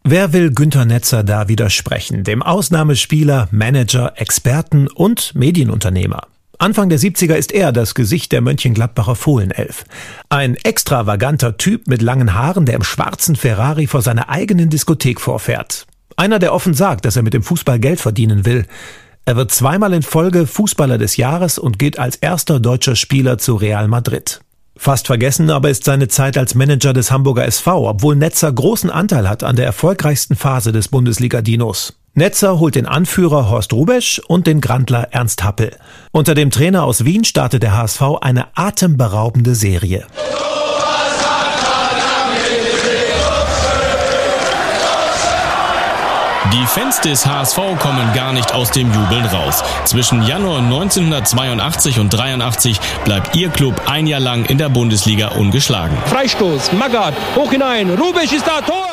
Wer will Günter Netzer da widersprechen? Dem Ausnahmespieler, Manager, Experten und Medienunternehmer. Anfang der 70er ist er das Gesicht der Mönchengladbacher Fohlenelf. Ein extravaganter Typ mit langen Haaren, der im schwarzen Ferrari vor seiner eigenen Diskothek vorfährt. Einer, der offen sagt, dass er mit dem Fußball Geld verdienen will. Er wird zweimal in Folge Fußballer des Jahres und geht als erster deutscher Spieler zu Real Madrid. Fast vergessen aber ist seine Zeit als Manager des Hamburger SV, obwohl Netzer großen Anteil hat an der erfolgreichsten Phase des Bundesliga-Dinos. Netzer holt den Anführer Horst Hrubesch und den Grandler Ernst Happel. Unter dem Trainer aus Wien startet der HSV eine atemberaubende Serie. Die Fans des HSV kommen gar nicht aus dem Jubeln raus. Zwischen Januar 1982 und 83 bleibt ihr Club ein Jahr lang in der Bundesliga ungeschlagen. Freistoß, Magath, hoch hinein, Hrubesch ist da, Tor!